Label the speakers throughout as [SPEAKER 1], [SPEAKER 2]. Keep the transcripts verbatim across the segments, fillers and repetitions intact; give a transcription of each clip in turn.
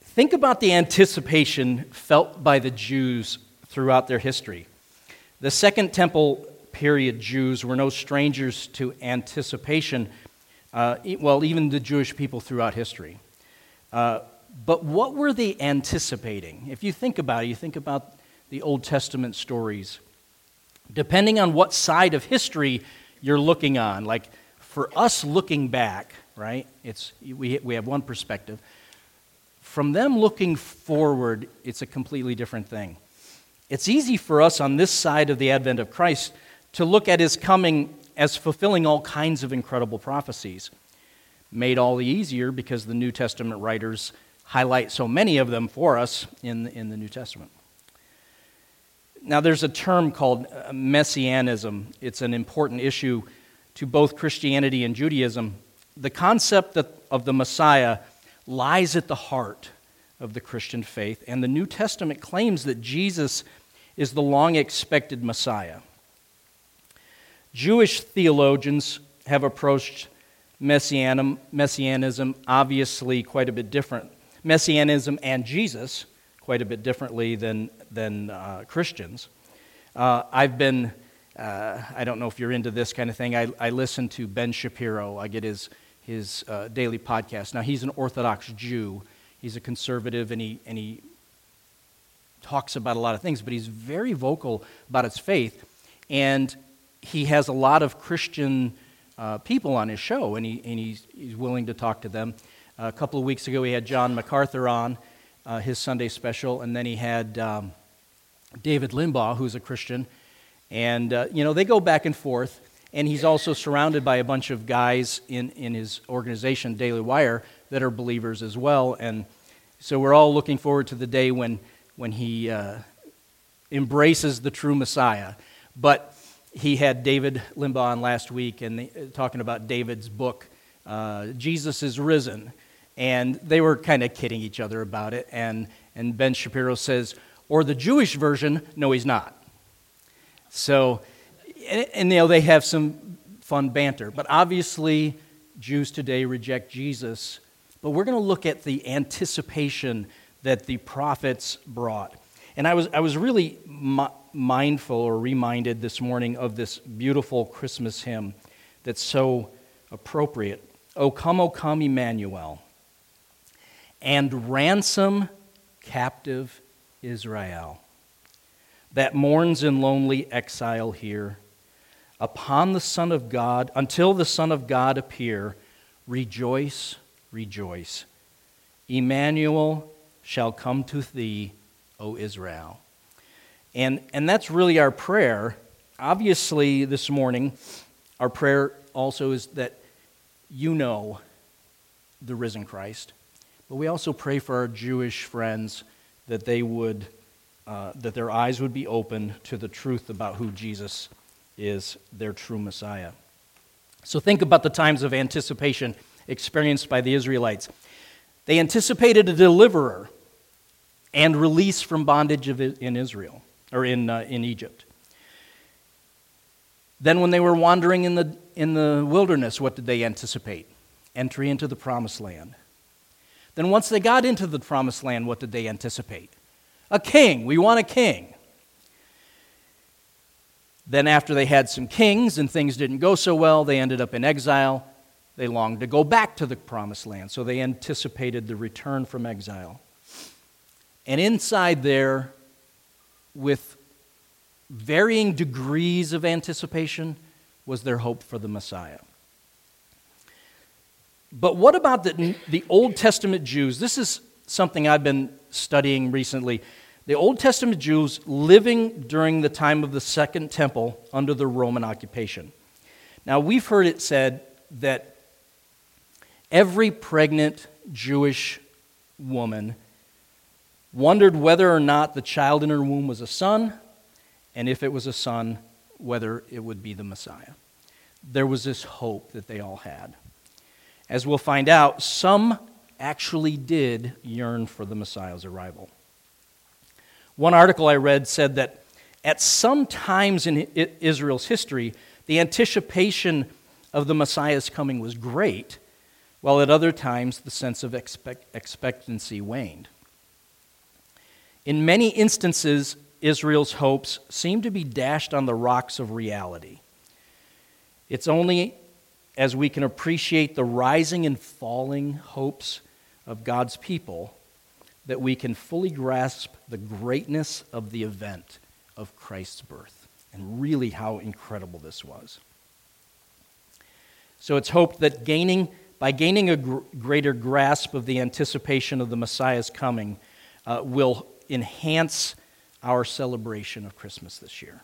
[SPEAKER 1] Think about the anticipation felt by the Jews throughout their history. The Second Temple period Jews were no strangers to anticipation, uh, well, even the Jewish people throughout history. Uh, but what were they anticipating? If you think about it, you think about the Old Testament stories. Depending on what side of history you're looking on, like for us looking back, right, it's we we have one perspective. From them looking forward, it's a completely different thing. It's easy for us on this side of the advent of Christ to look at his coming as fulfilling all kinds of incredible prophecies, made all the easier because the New Testament writers highlight so many of them for us in, in the New Testament. Now, there's a term called messianism. It's an important issue to both Christianity and Judaism. The concept of the Messiah lies at the heart of the Christian faith, and the New Testament claims that Jesus is the long-expected Messiah. Jewish theologians have approached messianism, messianism obviously quite a bit different. Messianism and Jesus quite a bit differently than, than uh, Christians. Uh, I've been, uh, I don't know if you're into this kind of thing, I, I listen to Ben Shapiro. I get his his uh, daily podcast. Now, he's an Orthodox Jew. He's a conservative, and he and he talks about a lot of things, but he's very vocal about his faith, and he has a lot of Christian uh, people on his show, and he and he's, he's willing to talk to them. Uh, a couple of weeks ago, he had John MacArthur on, uh, his Sunday special, and then he had um, David Limbaugh, who's a Christian, and uh, you know, they go back and forth. And he's also surrounded by a bunch of guys in, in his organization, Daily Wire, that are believers as well. And so we're all looking forward to the day when, when he uh, embraces the true Messiah. But he had David Limbaugh on last week, and they, talking about David's book, uh, Jesus is Risen. And they were kind of kidding each other about it. And, and Ben Shapiro says, or the Jewish version, no, he's not. So... And, and you know, they have some fun banter. But obviously, Jews today reject Jesus. But we're going to look at the anticipation that the prophets brought. And I was I was really mi- mindful or reminded this morning of this beautiful Christmas hymn that's so appropriate. O come, O come, Emmanuel, and ransom captive Israel that mourns in lonely exile here. Upon the Son of God, until the Son of God appear, rejoice, rejoice. Emmanuel shall come to thee, O Israel. And, and that's really our prayer. Obviously, this morning, our prayer also is that you know the risen Christ. But we also pray for our Jewish friends that they would, uh, that their eyes would be open to the truth about who Jesus is, their true Messiah. So think about the times of anticipation experienced by the Israelites. They anticipated a deliverer and release from bondage of, in Israel, or in uh, in Egypt. Then when they were wandering in the in the wilderness, what did they anticipate? Entry into the promised land. Then once they got into the promised land, what did they anticipate? A king. We want a king. Then after they had some kings and things didn't go so well, they ended up in exile. They longed to go back to the promised land, so they anticipated the return from exile. And inside there, with varying degrees of anticipation, was their hope for the Messiah. But what about the, the Old Testament Jews? This is something I've been studying recently. The Old Testament Jews living during the time of the Second Temple under the Roman occupation. Now, we've heard it said that every pregnant Jewish woman wondered whether or not the child in her womb was a son, and if it was a son, whether it would be the Messiah. There was this hope that they all had. As we'll find out, some actually did yearn for the Messiah's arrival. One article I read said that at some times in Israel's history, the anticipation of the Messiah's coming was great, while at other times the sense of expect- expectancy waned. In many instances, Israel's hopes seem to be dashed on the rocks of reality. It's only as we can appreciate the rising and falling hopes of God's people that we can fully grasp the greatness of the event of Christ's birth and really how incredible this was. So it's hoped that gaining, by gaining a gr- greater grasp of the anticipation of the Messiah's coming uh, will enhance our celebration of Christmas this year.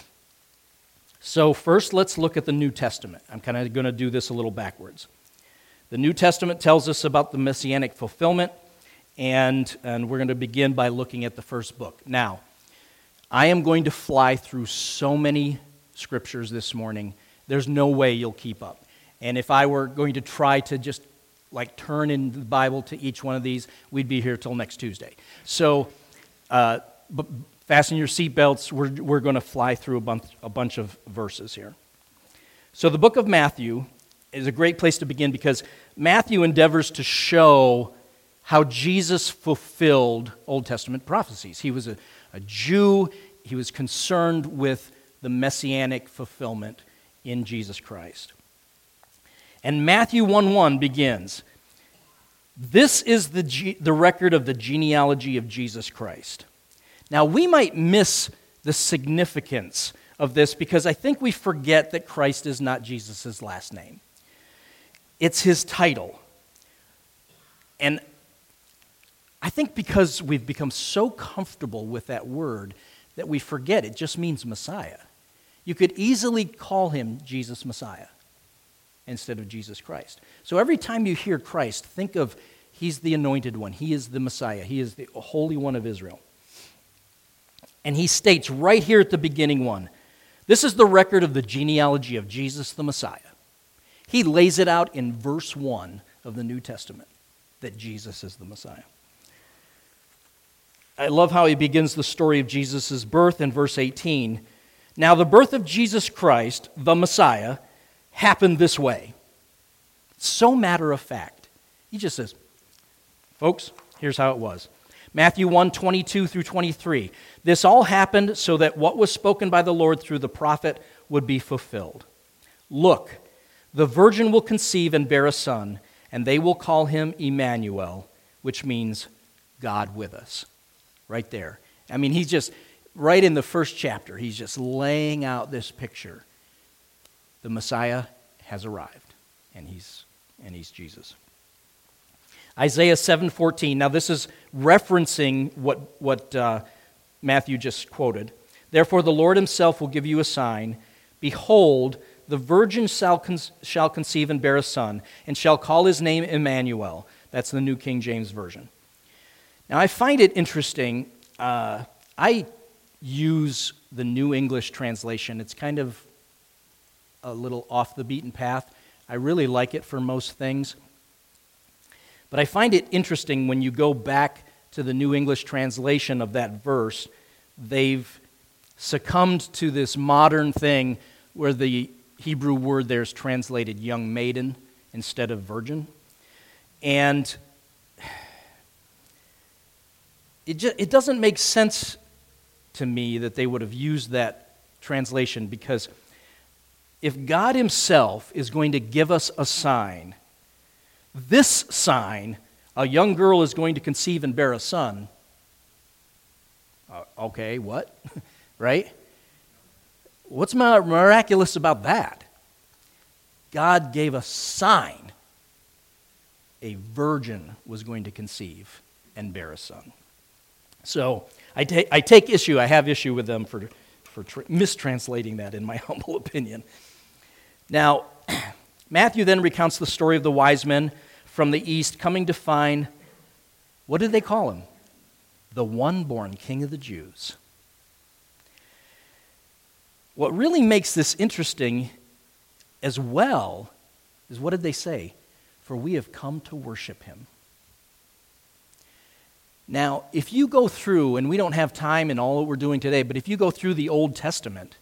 [SPEAKER 1] So first, let's look at the New Testament. I'm kind of going to do this a little backwards. The New Testament tells us about the messianic fulfillment, and, and we're going to begin by looking at the first book. Now, I am going to fly through so many scriptures this morning, there's no way you'll keep up. And if I were going to try to just like turn in the Bible to each one of these, we'd be here till next Tuesday. So, uh, but fasten your seatbelts. We're, we're going to fly through a bunch, a bunch of verses here. So the book of Matthew is a great place to begin because Matthew endeavors to show how Jesus fulfilled Old Testament prophecies. He was a, a Jew. He was concerned with the messianic fulfillment in Jesus Christ. And Matthew one one begins, "This is the, ge- the record of the genealogy of Jesus Christ." Now, we might miss the significance of this because I think we forget that Christ is not Jesus' last name. It's his title. And I think because we've become so comfortable with that word that we forget it just means Messiah. You could easily call him Jesus Messiah instead of Jesus Christ. So every time you hear Christ, think of he's the anointed one. He is the Messiah. He is the Holy One of Israel. And he states right here at the beginning one, this is the record of the genealogy of Jesus the Messiah. He lays it out in verse one of the New Testament that Jesus is the Messiah. I love how he begins the story of Jesus' birth in verse eighteen. "Now the birth of Jesus Christ, the Messiah, happened this way." So matter of fact. He just says, folks, here's how it was. Matthew one, twenty-two through twenty-three. "This all happened so that what was spoken by the Lord through the prophet would be fulfilled. Look, the virgin will conceive and bear a son, and they will call him Emmanuel," which means God with us. Right there. I mean, he's just, right in the first chapter, he's just laying out this picture. The Messiah has arrived, and he's and he's Jesus. Isaiah seven fourteen. Now this is referencing what, what uh, Matthew just quoted. "Therefore the Lord himself will give you a sign. Behold, the virgin shall, con- shall conceive and bear a son, and shall call his name Emmanuel." That's the New King James Version. Now I find it interesting. Uh, I use the New English translation. It's kind of a little off the beaten path. I really like it for most things. But I find it interesting when you go back to the New English translation of that verse, they've succumbed to this modern thing where the Hebrew word there is translated young maiden instead of virgin. And it just, it doesn't make sense to me that they would have used that translation, because if God himself is going to give us a sign, this sign, a young girl is going to conceive and bear a son. Uh, okay, what? Right? What's miraculous about that? God gave a sign. A virgin was going to conceive and bear a son. So I, ta- I take issue, I have issue with them for, for tr- mistranslating that, in my humble opinion. Now, Matthew then recounts the story of the wise men from the east coming to find, what did they call him? The one-born King of the Jews. What really makes this interesting as well is, what did they say? For we have come to worship him. Now, if you go through, and we don't have time in all that we're doing today, but if you go through the Old Testament,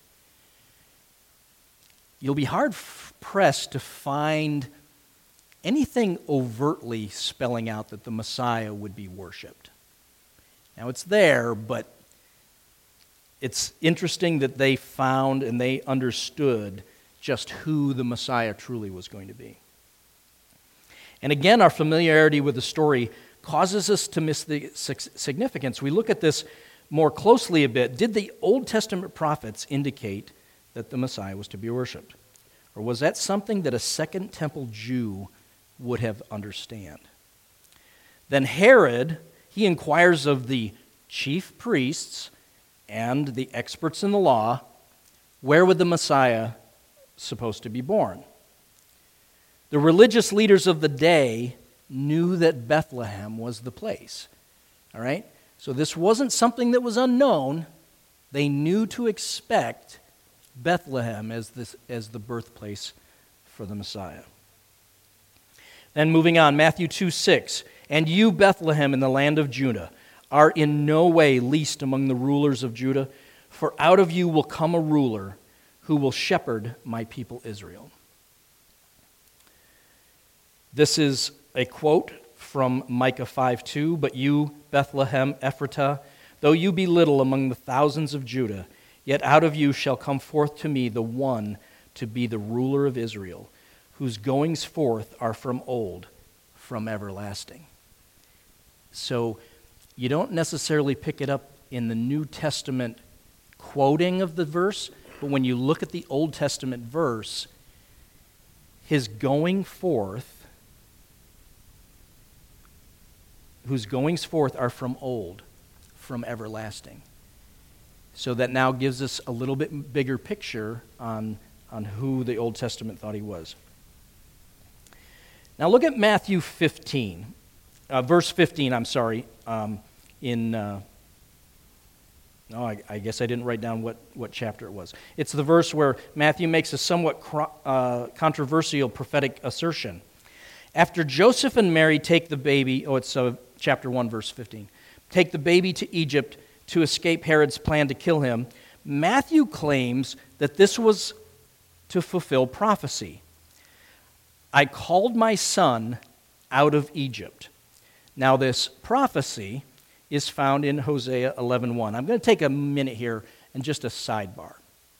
[SPEAKER 1] you'll be hard-pressed to find anything overtly spelling out that the Messiah would be worshipped. Now it's there, but it's interesting that they found and they understood just who the Messiah truly was going to be. And again, our familiarity with the story causes us to miss the significance. We look at this more closely a bit. Did the Old Testament prophets indicate that the Messiah was to be worshipped? Or was that something that a Second Temple Jew would have understand? Then Herod, he inquires of the chief priests and the experts in the law, where would the Messiah supposed to be born? The religious leaders of the day knew that Bethlehem was the place. All right? So this wasn't something that was unknown. They knew to expect Bethlehem as this as the birthplace for the Messiah. Then moving on, Matthew two six, and you, Bethlehem, in the land of Judah, are in no way least among the rulers of Judah, for out of you will come a ruler who will shepherd my people Israel. This is a quote from Micah five two, but you, Bethlehem Ephratah, though you be little among the thousands of Judah, yet out of you shall come forth to me the one to be the ruler of Israel, whose goings forth are from old, from everlasting. So you don't necessarily pick it up in the New Testament quoting of the verse, but when you look at the Old Testament verse, his going forth, whose goings forth are from old, from everlasting. So that now gives us a little bit bigger picture on, on who the Old Testament thought he was. Now look at Matthew fifteen, uh, verse fifteen, I'm sorry, um, in, uh, oh, I, I guess I didn't write down what, what chapter it was. It's the verse where Matthew makes a somewhat cro- uh, controversial prophetic assertion. After Joseph and Mary take the baby, oh, it's uh, chapter one, verse fifteen, take the baby to Egypt to escape Herod's plan to kill him, Matthew claims that this was to fulfill prophecy. I called my son out of Egypt. Now this prophecy is found in Hosea eleven one. I'm going to take a minute here and just a sidebar.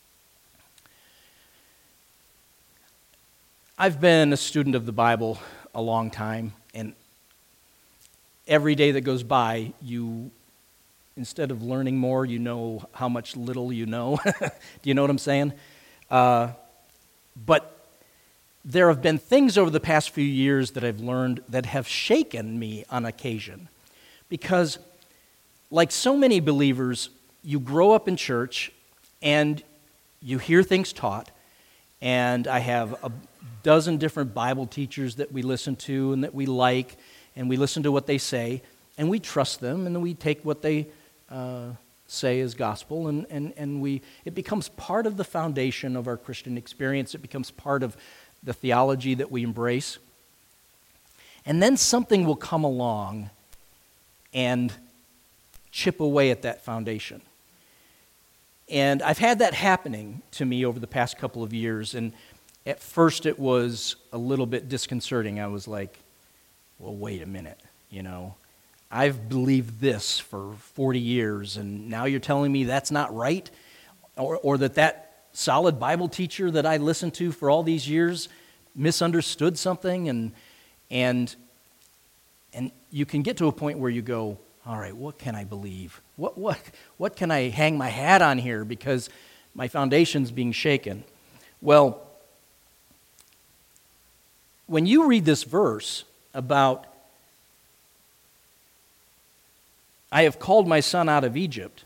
[SPEAKER 1] I've been a student of the Bible a long time, and every day that goes by, you, instead of learning more, you know how much little you know. Do you know what I'm saying? Uh, but there have been things over the past few years that I've learned that have shaken me on occasion. Because, like so many believers, you grow up in church and you hear things taught, and I have a dozen different Bible teachers that we listen to and that we like, and we listen to what they say, and we trust them, and then we take what they uh, say as gospel, and, and, and we it becomes part of the foundation of our Christian experience. It becomes part of the theology that we embrace. And then something will come along and chip away at that foundation. And I've had that happening to me over the past couple of years, and at first it was a little bit disconcerting. I was like, well, wait a minute, you know, I've believed this for forty years, and now you're telling me that's not right? Or, or that that solid Bible teacher that I listened to for all these years misunderstood something, and and and you can get to a point where you go, all right, what can I believe? What what what can I hang my hat on here because my foundation's being shaken? Well, when you read this verse about I have called my son out of Egypt,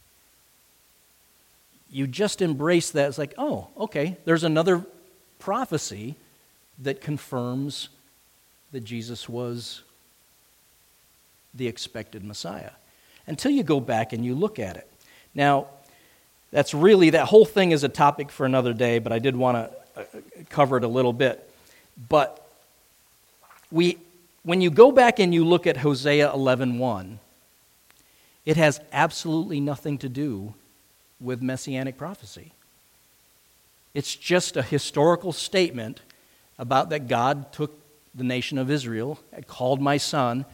[SPEAKER 1] you just embrace that. It's like, oh, okay, there's another prophecy that confirms that Jesus was the expected Messiah. Until you go back and you look at it. Now, that's really, that whole thing is a topic for another day, but I did want to cover it a little bit. But we, when you go back and you look at Hosea eleven one, it has absolutely nothing to do with messianic prophecy. It's just a historical statement about that God took the nation of Israel, called my son,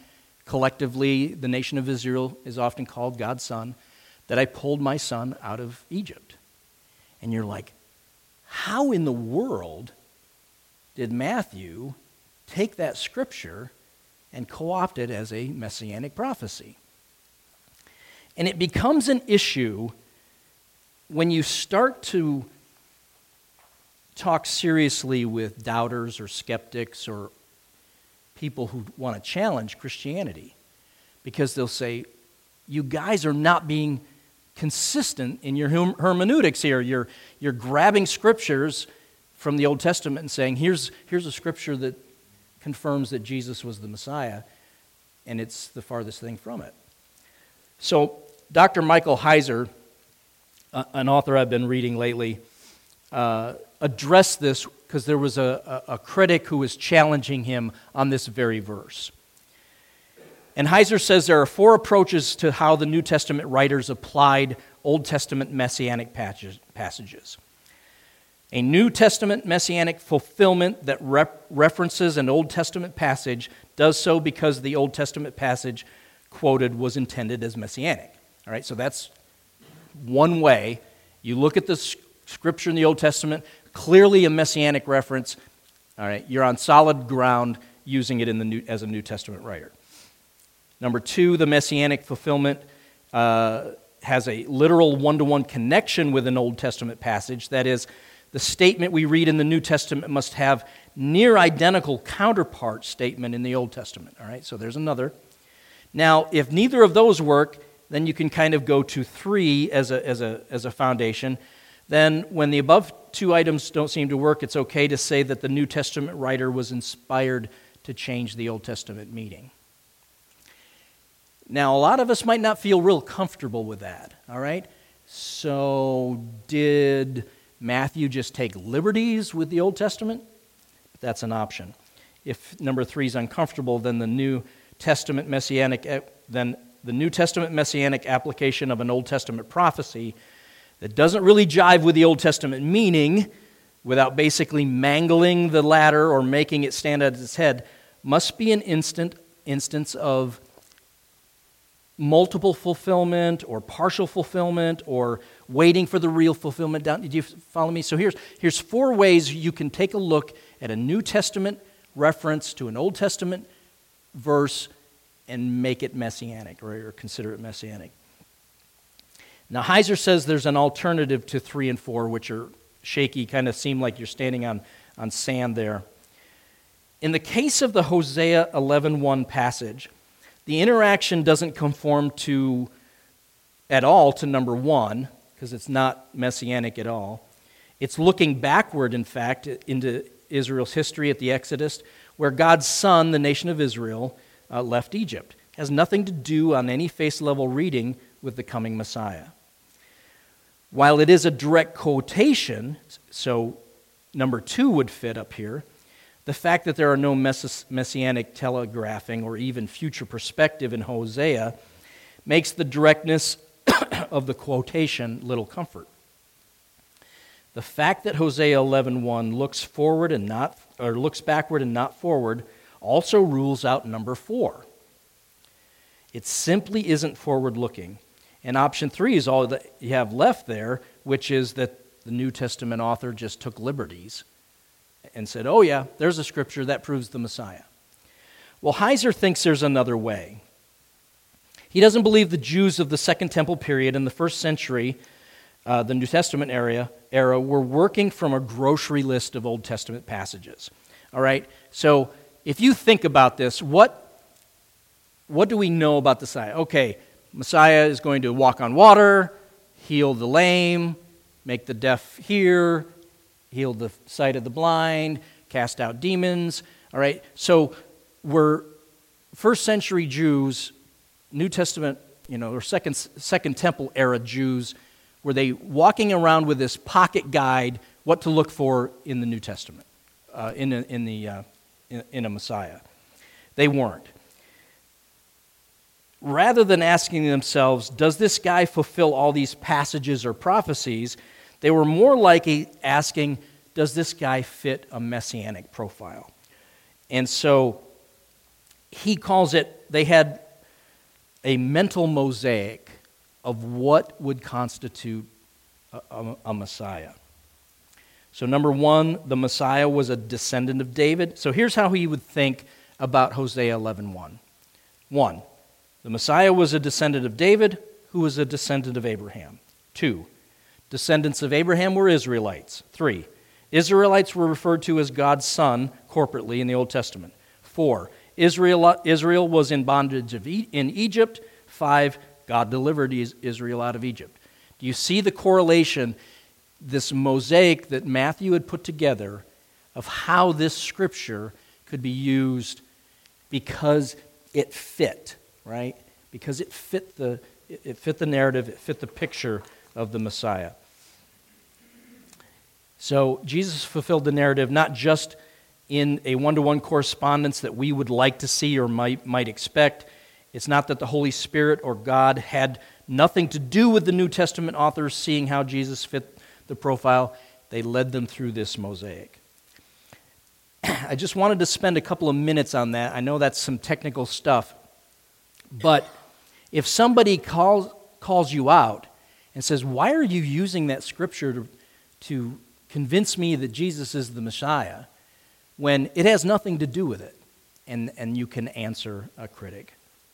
[SPEAKER 1] collectively, the nation of Israel is often called God's son, that I pulled my son out of Egypt. And you're like, how in the world did Matthew take that scripture and co-opt it as a messianic prophecy? And it becomes an issue when you start to talk seriously with doubters or skeptics or people who want to challenge Christianity, because they'll say, you guys are not being consistent in your hermeneutics here. You're, you're grabbing scriptures from the Old Testament and saying, here's, here's a scripture that confirms that Jesus was the Messiah, and it's the farthest thing from it. So Doctor Michael Heiser, uh, an author I've been reading lately, uh, addressed this because there was a, a, a critic who was challenging him on this very verse. And Heiser says there are four approaches to how the New Testament writers applied Old Testament messianic passages. A New Testament messianic fulfillment that rep- references an Old Testament passage does so because the Old Testament passage quoted was intended as messianic. All right, so that's one way. You look at the scripture in the Old Testament, clearly a messianic reference. All right, you're on solid ground using it in the New, as a New Testament writer. Number two, the messianic fulfillment uh, has a literal one-to-one connection with an Old Testament passage. That is, the statement we read in the New Testament must have near identical counterpart statement in the Old Testament. All right, so there's another. Now, if neither of those work, then you can kind of go to three as a as a as a foundation. Then, when the above two items don't seem to work, it's okay to say that the New Testament writer was inspired to change the Old Testament meaning. Now, a lot of us might not feel real comfortable with that, all right? So, did Matthew just take liberties with the Old Testament? That's an option. If number three is uncomfortable, then the New Testament messianic, then the New Testament messianic application of an Old Testament prophecy that doesn't really jive with the Old Testament meaning, without basically mangling the latter or making it stand at its head, must be an instant instance of multiple fulfillment or partial fulfillment or waiting for the real fulfillment. Down. Did you follow me? So here's, here's four ways you can take a look at a New Testament reference to an Old Testament verse and make it messianic or, or consider it messianic. Now, Heiser says there's an alternative to three and four, which are shaky, kind of seem like you're standing on, on sand there. In the case of the Hosea eleven one passage, the interaction doesn't conform to, at all, to number one, because it's not messianic at all. It's looking backward, in fact, into Israel's history at the Exodus, where God's son, the nation of Israel, uh, left Egypt. It has nothing to do on any face-level reading with the coming Messiah. While it is a direct quotation, so number two would fit up here, the fact that there are no mess- messianic telegraphing or even future perspective in Hosea makes the directness of the quotation little comfort. The fact that Hosea eleven one looks forward and not, or looks backward and not forward also rules out number four. It simply isn't forward-looking. And option three is all that you have left there, which is that the New Testament author just took liberties and said, oh yeah, there's a scripture that proves the Messiah. Well, Heiser thinks there's another way. He doesn't believe the Jews of the Second Temple period in the first century, uh, the New Testament era, era, were working from a grocery list of Old Testament passages. All right, so if you think about this, what, what do we know about the Messiah? Okay, Messiah is going to walk on water, heal the lame, make the deaf hear, heal the sight of the blind, cast out demons. All right, so we're first century Jews, New Testament, you know, or second second temple era Jews, were they walking around with this pocket guide, what to look for in the New Testament, uh, in a, in the uh, in, in a Messiah? They weren't. Rather than asking themselves, does this guy fulfill all these passages or prophecies, they were more likely asking, does this guy fit a messianic profile? And so he calls it they had a mental mosaic of what would constitute a, a, a Messiah. So number one, the Messiah was a descendant of David. So here's how he would think about Hosea eleven one. One, the Messiah was a descendant of David, who was a descendant of Abraham. Two, descendants of Abraham were Israelites. Three, Israelites were referred to as God's son corporately in the Old Testament. Four, Israel, Israel was in bondage of e- in Egypt. Five, God delivered Israel out of Egypt. Do you see the correlation, this mosaic that Matthew had put together of how this scripture could be used because it fit, right? Because it fit the it fit the narrative, it fit the picture of the Messiah. So Jesus fulfilled the narrative not just in a one-to-one correspondence that we would like to see or might might expect. It's not that the Holy Spirit or God had nothing to do with the New Testament authors seeing how Jesus fit the profile. They led them through this mosaic. I just wanted to spend a couple of minutes on that. I know that's some technical stuff, but if somebody calls calls you out and says, "Why are you using that scripture to, to convince me that Jesus is the Messiah?" when it has nothing to do with it, and, and you can answer a critic.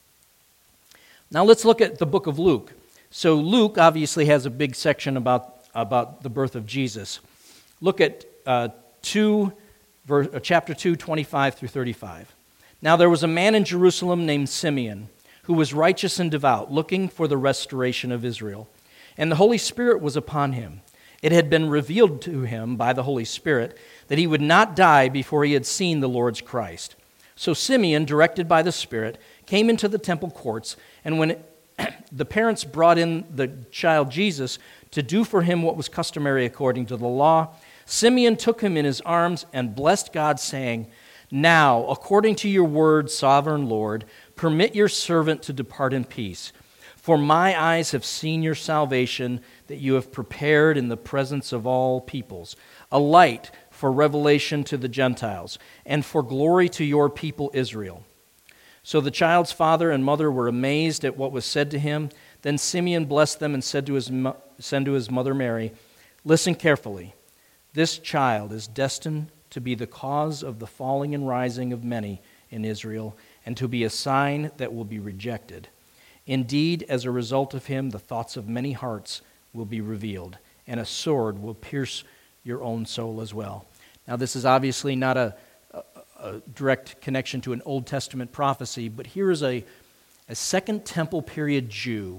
[SPEAKER 1] Now let's look at the book of Luke. So Luke obviously has a big section about, about the birth of Jesus. Look at uh, two, verse, uh, chapter two, twenty-five through thirty-five. Now there was a man in Jerusalem named Simeon, who was righteous and devout, looking for the restoration of Israel. And the Holy Spirit was upon him. It had been revealed to him by the Holy Spirit that he would not die before he had seen the Lord's Christ. So Simeon, directed by the Spirit, came into the temple courts, and when it, the parents brought in the child Jesus to do for him what was customary according to the law, Simeon took him in his arms and blessed God, saying, "Now, according to your word, sovereign Lord, permit your servant to depart in peace. For my eyes have seen your salvation that you have prepared in the presence of all peoples, a light for revelation to the Gentiles, and for glory to your people Israel." So the child's father and mother were amazed at what was said to him. Then Simeon blessed them and said to his, said to his mother Mary, "Listen carefully. This child is destined to be the cause of the falling and rising of many in Israel, and to be a sign that will be rejected. Indeed, as a result of him, the thoughts of many hearts will be revealed, and a sword will pierce your own soul as well." Now, this is obviously not a, a, a direct connection to an Old Testament prophecy, but here is a, a Second Temple period Jew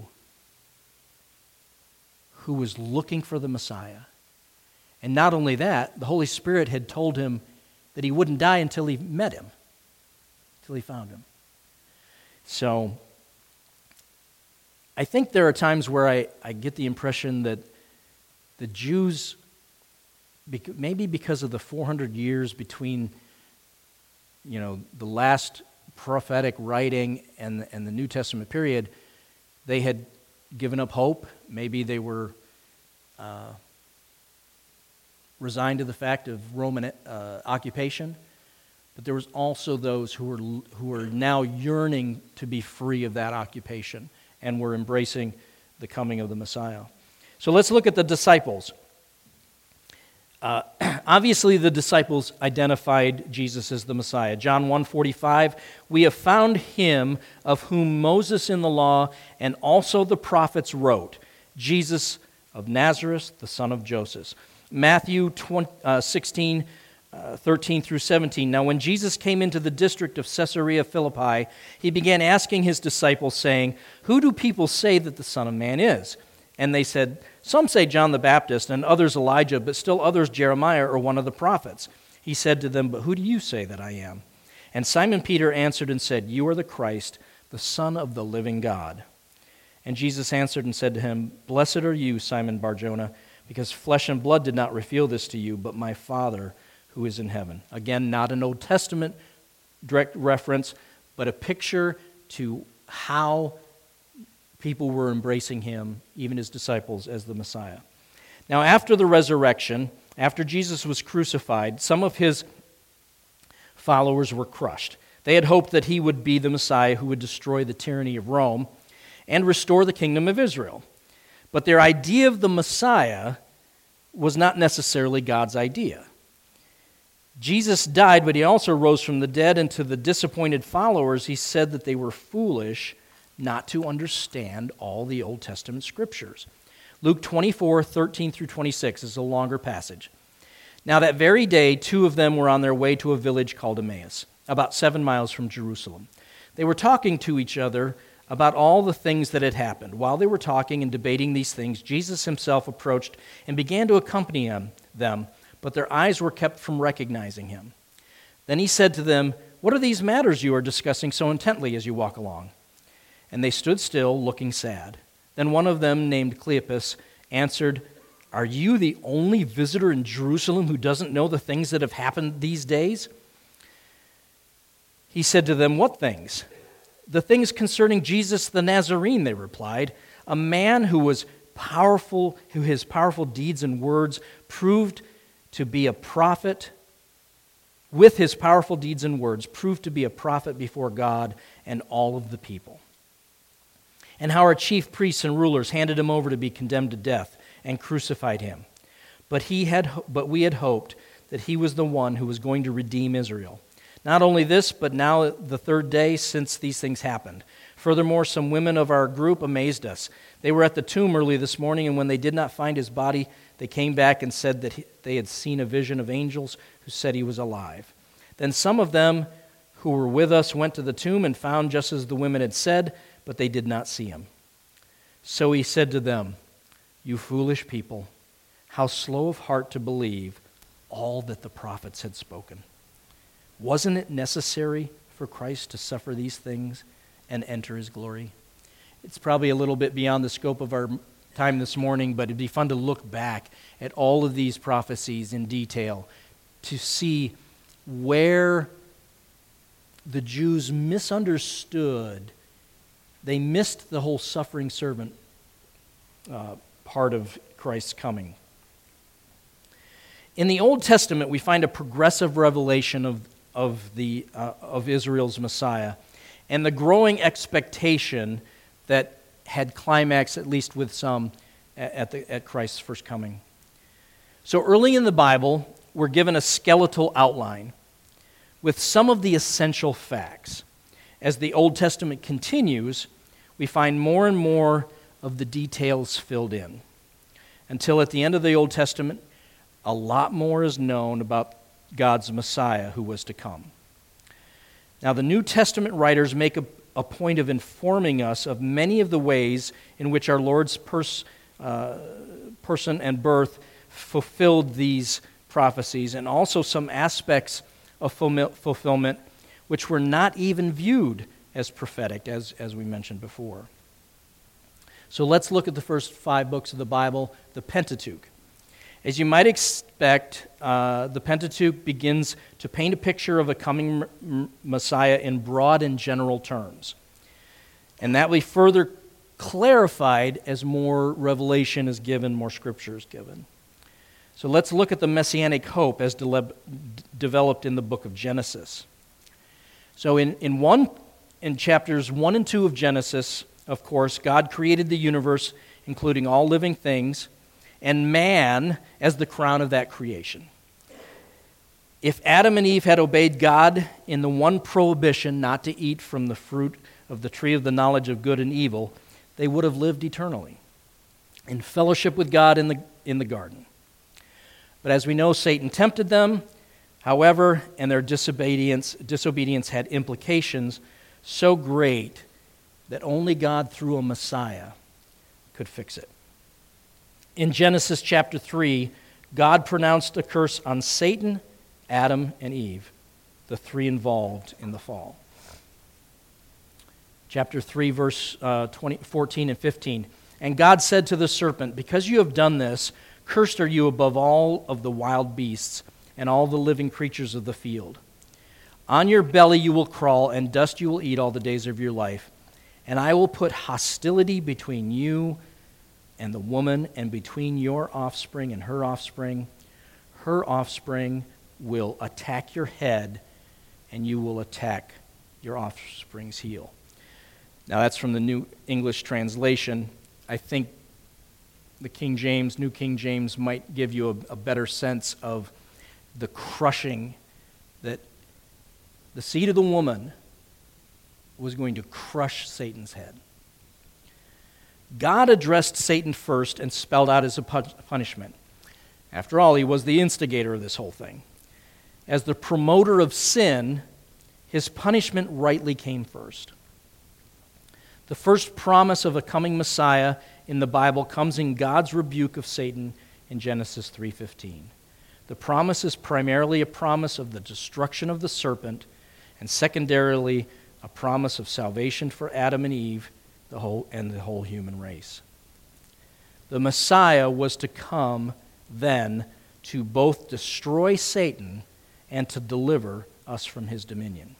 [SPEAKER 1] who was looking for the Messiah. And not only that, the Holy Spirit had told him that he wouldn't die until he met him, until he found him. So I think there are times where I, I get the impression that the Jews, maybe because of the four hundred years between, you know, the last prophetic writing and, and the New Testament period, they had given up hope. Maybe they were uh, resigned to the fact of Roman uh, occupation. But there was also those who were who were now yearning to be free of that occupation and were embracing the coming of the Messiah. So let's look at the disciples. Uh, obviously, the disciples identified Jesus as the Messiah. John one forty-five, "We have found him of whom Moses in the law and also the prophets wrote, Jesus of Nazareth, the son of Joseph." Matthew sixteen, thirteen through seventeen. "Now when Jesus came into the district of Caesarea Philippi, he began asking his disciples, saying, 'Who do people say that the Son of Man is?' And they said, 'Some say John the Baptist, and others Elijah, but still others Jeremiah or one of the prophets.' He said to them, 'But who do you say that I am?' And Simon Peter answered and said, 'You are the Christ, the Son of the living God.' And Jesus answered and said to him, 'Blessed are you, Simon Bar-Jonah, because flesh and blood did not reveal this to you, but my Father who is in heaven.'" Again, not an Old Testament direct reference, but a picture to how people were embracing him, even his disciples, as the Messiah. Now, after the resurrection, after Jesus was crucified, some of his followers were crushed. They had hoped that he would be the Messiah who would destroy the tyranny of Rome and restore the kingdom of Israel. But their idea of the Messiah was not necessarily God's idea. Jesus died, but he also rose from the dead, and to the disappointed followers, he said that they were foolish not to understand all the Old Testament scriptures. Luke twenty-four, thirteen through twenty-six is a longer passage. Now that very day, two of them were on their way to a village called Emmaus, about seven miles from Jerusalem. They were talking to each other about all the things that had happened. While they were talking and debating these things, Jesus himself approached and began to accompany them, but their eyes were kept from recognizing him. Then he said to them, "What are these matters you are discussing so intently as you walk along?" And they stood still, looking sad. Then one of them, named Cleopas, answered, "Are you the only visitor in Jerusalem who doesn't know the things that have happened these days?" He said to them, "What things?" "The things concerning Jesus the Nazarene," they replied, "a man who was powerful, who his powerful deeds and words proved to be a prophet, with his powerful deeds and words proved to be a prophet before God and all of the people. And how our chief priests and rulers handed him over to be condemned to death and crucified him. But he had, but we had hoped that he was the one who was going to redeem Israel. Not only this, but now the third day since these things happened. Furthermore, some women of our group amazed us. They were at the tomb early this morning, and when they did not find his body, they came back and said that he, they had seen a vision of angels who said he was alive. Then some of them who were with us went to the tomb and found just as the women had said, but they did not see him. So he said to them, "You foolish people, how slow of heart to believe all that the prophets had spoken. Wasn't it necessary for Christ to suffer these things and enter his glory?" It's probably a little bit beyond the scope of our time this morning, but it'd be fun to look back at all of these prophecies in detail to see where the Jews misunderstood. They missed the whole suffering servant uh, part of Christ's coming. In the Old Testament, we find a progressive revelation of, of, the, uh, of Israel's Messiah and the growing expectation that had climaxed, at least with some, at, the, at Christ's first coming. So early in the Bible, we're given a skeletal outline with some of the essential facts. As the Old Testament continues, we find more and more of the details filled in. Until at the end of the Old Testament, a lot more is known about God's Messiah who was to come. Now, the New Testament writers make a, a point of informing us of many of the ways in which our Lord's pers, uh, person and birth fulfilled these prophecies, and also some aspects of fulfillment which were not even viewed as prophetic, as, as we mentioned before. So let's look at the first five books of the Bible, the Pentateuch. As you might expect, uh, the Pentateuch begins to paint a picture of a coming m- Messiah in broad and general terms. And that will be further clarified as more revelation is given, more scripture is given. So let's look at the messianic hope as de- developed in the book of Genesis. So in, in one in chapters one and two of Genesis, of course, God created the universe, including all living things, and man as the crown of that creation. If Adam and Eve had obeyed God in the one prohibition not to eat from the fruit of the tree of the knowledge of good and evil, they would have lived eternally in fellowship with God in the, in the garden. But as we know, Satan tempted them, however, and their disobedience, disobedience had implications so great that only God through a Messiah could fix it. In Genesis chapter three, God pronounced a curse on Satan, Adam, and Eve, the three involved in the fall. Chapter three, verse uh, twenty, fourteen and fifteen. And God said to the serpent, "Because you have done this, cursed are you above all of the wild beasts and all the living creatures of the field. On your belly you will crawl, and dust you will eat all the days of your life. And I will put hostility between you and the woman, and between your offspring and her offspring. Her offspring will attack your head, and you will attack your offspring's heel. Now that's from the New English Translation. I think the King James, New King James, might give you a, a better sense of the crushing that the seed of the woman was going to crush Satan's head. God addressed Satan first and spelled out his punishment. After all, he was the instigator of this whole thing. As the promoter of sin, his punishment rightly came first. The first promise of a coming Messiah in the Bible comes in God's rebuke of Satan in Genesis three fifteen. The promise is primarily a promise of the destruction of the serpent, and secondarily a promise of salvation for Adam and Eve, the whole and the whole human race. The Messiah was to come then to both destroy Satan and to deliver us from his dominion.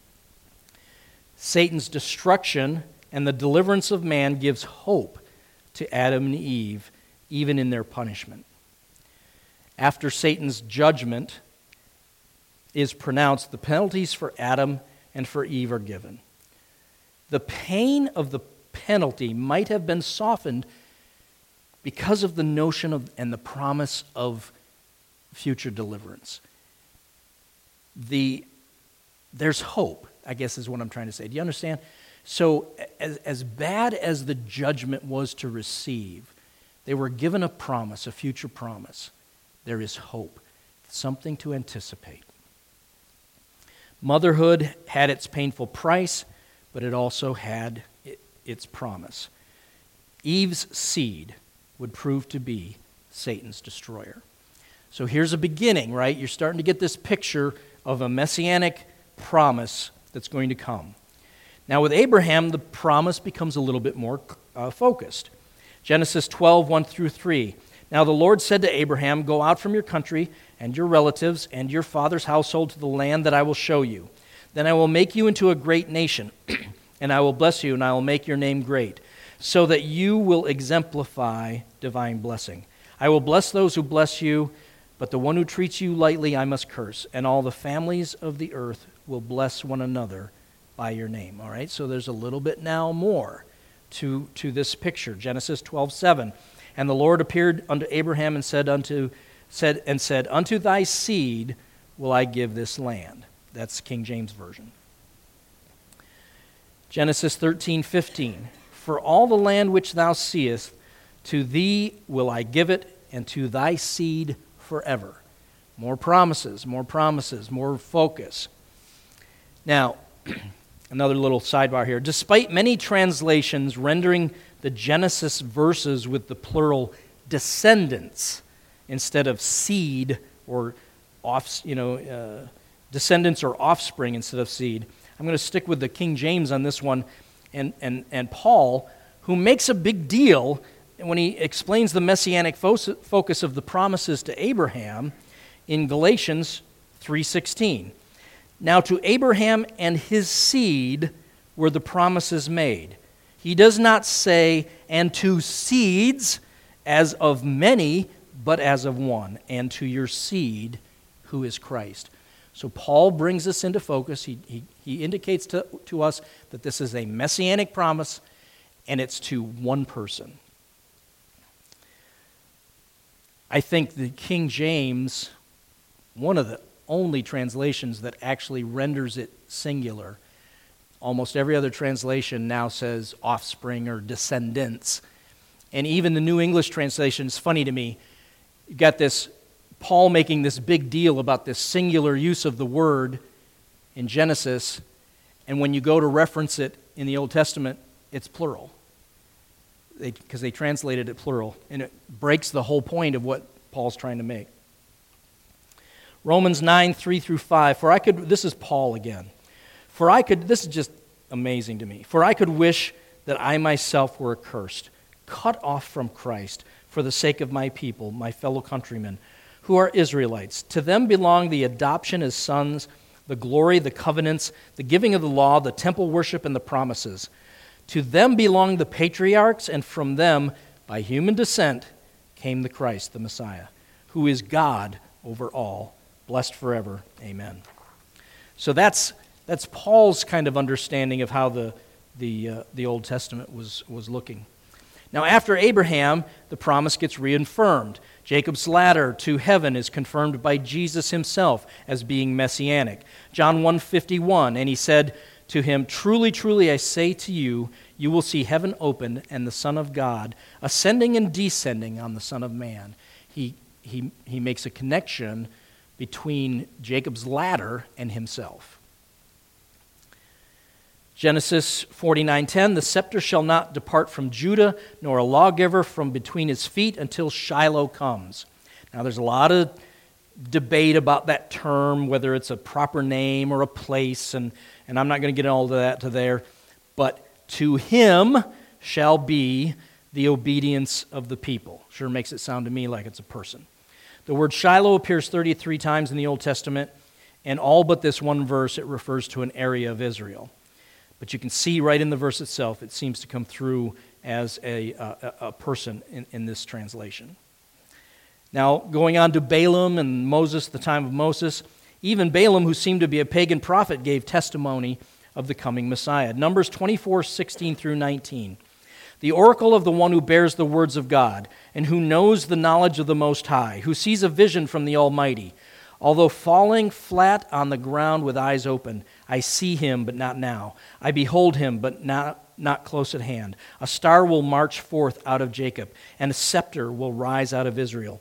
[SPEAKER 1] Satan's destruction and the deliverance of man gives hope to Adam and Eve, even in their punishment. After Satan's judgment is pronounced, the penalties for Adam and for Eve are given. The pain of the penalty might have been softened because of the notion of and the promise of future deliverance. The, there's hope, I guess is what I'm trying to say. Do you understand? So as, as bad as the judgment was to receive, they were given a promise, a future promise. There is hope, something to anticipate. Motherhood had its painful price, but it also had it, its promise. Eve's seed would prove to be Satan's destroyer. So here's a beginning, right? You're starting to get this picture of a messianic promise that's going to come. Now with Abraham, the promise becomes a little bit more uh, focused. Genesis twelve, one through three. Now the Lord said to Abraham, "Go out from your country and your relatives and your father's household to the land that I will show you. Then I will make you into a great nation, and I will bless you, and I will make your name great, so that you will exemplify divine blessing. I will bless those who bless you, but the one who treats you lightly I must curse, and all the families of the earth will bless one another by your name." All right, so there's a little bit now more to, to this picture. Genesis twelve, seven. "And the Lord appeared unto Abraham and said unto said and said, Unto thy seed will I give this land." That's King James Version. Genesis thirteen, fifteen. "For all the land which thou seest, to thee will I give it, and to thy seed forever." More promises, more promises, more focus. Now, another little sidebar here. Despite many translations rendering the Genesis verses with the plural descendants instead of seed or off, you know, uh, descendants or offspring instead of seed, I'm going to stick with the King James on this one, and and and Paul, who makes a big deal when he explains the messianic focus of the promises to Abraham in Galatians three sixteen. "Now to Abraham and his seed were the promises made." He does not say, "and to seeds as of many, but as of one, and to your seed, who is Christ." So Paul brings this into focus. He, he, he indicates to, to us that this is a messianic promise, and it's to one person. I think the King James, one of the only translations that actually renders it singular. Almost every other translation now says offspring or descendants. And even the New English translation is funny to me. You've got this, Paul making this big deal about this singular use of the word in Genesis, and when you go to reference it in the Old Testament, it's plural. Because they, they translated it plural, and it breaks the whole point of what Paul's trying to make. Romans nine, three through five. For I could, this is Paul again. For I could, this is just amazing to me. For I could wish that I myself were accursed, cut off from Christ, for the sake of my people, my fellow countrymen, who are Israelites. To them belong the adoption as sons, the glory, the covenants, the giving of the law, the temple worship, and the promises. To them belong the patriarchs, and from them, by human descent, came the Christ, the Messiah, who is God over all, blessed forever. Amen. So that's That's Paul's kind of understanding of how the, the, uh, the Old Testament was, was looking. Now, after Abraham, the promise gets reaffirmed. Jacob's ladder to heaven is confirmed by Jesus himself as being messianic. John one fifty-one, and he said to him, "Truly, truly, I say to you, you will see heaven opened and the Son of God ascending and descending on the Son of Man." He, he, he makes a connection between Jacob's ladder and himself. Genesis forty-nine ten, "The scepter shall not depart from Judah, nor a lawgiver from between his feet until Shiloh comes." Now there's a lot of debate about that term, whether it's a proper name or a place, and, and I'm not going to get all of that to there. But to him shall be the obedience of the people. Sure makes it sound to me like it's a person. The word Shiloh appears thirty-three times in the Old Testament, and all but this one verse it refers to an area of Israel. But you can see right in the verse itself, it seems to come through as a, a, a person in, in this translation. Now, going on to Balaam and Moses, the time of Moses, even Balaam, who seemed to be a pagan prophet, gave testimony of the coming Messiah. Numbers twenty-four sixteen through nineteen. "The oracle of the one who bears the words of God, and who knows the knowledge of the Most High, who sees a vision from the Almighty. Although falling flat on the ground with eyes open, I see him, but not now. I behold him, but not, not close at hand. A star will march forth out of Jacob, and a scepter will rise out of Israel.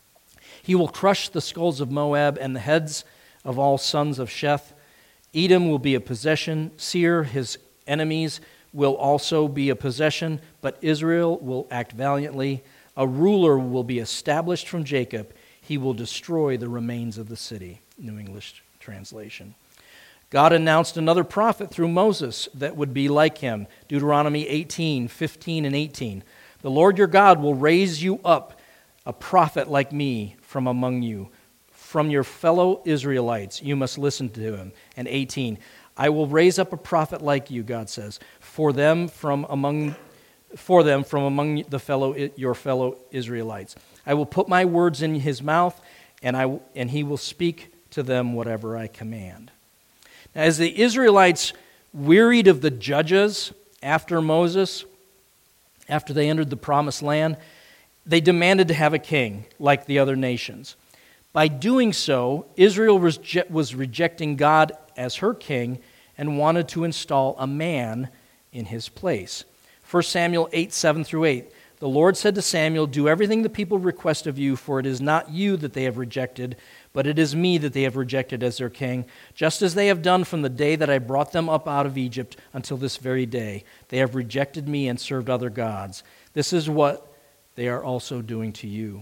[SPEAKER 1] He will crush the skulls of Moab and the heads of all sons of Sheth. Edom will be a possession. Seir, his enemies, will also be a possession, but Israel will act valiantly. A ruler will be established from Jacob. He will destroy the remains of the city." New English translation. God announced another prophet through Moses that would be like him. Deuteronomy eighteen fifteen and eighteen. "The Lord your God will raise you up a prophet like me from among you. From your fellow Israelites you must listen to him." And eighteen. "I will raise up a prophet like you," God says, for them from among for them from among the fellow your fellow Israelites. "I will put my words in his mouth, and I and he will speak to them whatever I command." Now, as the Israelites wearied of the judges after Moses, after they entered the promised land, they demanded to have a king like the other nations. By doing so, Israel was rejecting God as her king and wanted to install a man in his place. First Samuel eight, seven through eight. "The Lord said to Samuel, do everything the people request of you, for it is not you that they have rejected, but it is me that they have rejected as their king, just as they have done from the day that I brought them up out of Egypt until this very day. They have rejected me and served other gods. This is what they are also doing to you."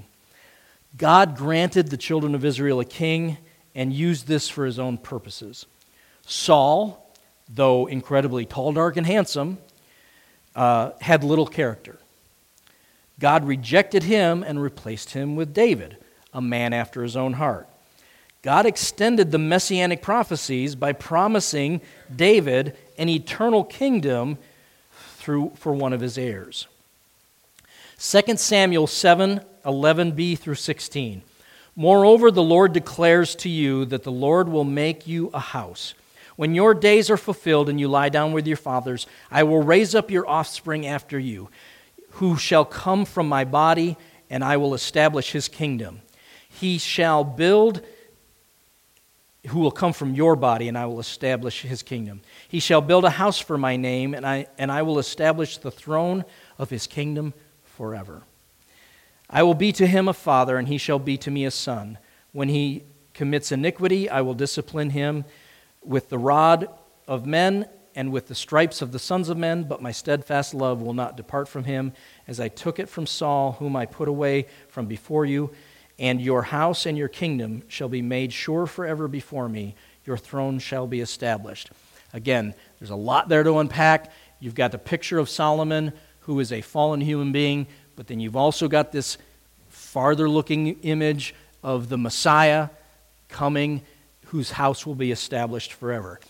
[SPEAKER 1] God granted the children of Israel a king and used this for his own purposes. Saul, though incredibly tall, dark, and handsome, uh, had little character. God rejected him and replaced him with David, a man after his own heart. God extended the messianic prophecies by promising David an eternal kingdom through for one of his heirs. Second Samuel seven, eleven b through sixteen. "Moreover, the Lord declares to you that the Lord will make you a house. When your days are fulfilled and you lie down with your fathers, I will raise up your offspring after you, who shall come from my body, and I will establish his kingdom. He shall build, who will come from your body, and I will establish his kingdom. He shall build a house for my name, and I, and I will establish the throne of his kingdom forever. I will be to him a father, and he shall be to me a son. When he commits iniquity, I will discipline him with the rod of men and with the stripes of the sons of men, but my steadfast love will not depart from him, as I took it from Saul, whom I put away from before you. And your house and your kingdom shall be made sure forever before me. Your throne shall be established." Again, there's a lot there to unpack. You've got the picture of Solomon, who is a fallen human being, but then you've also got this farther-looking image of the Messiah coming, whose house will be established forever.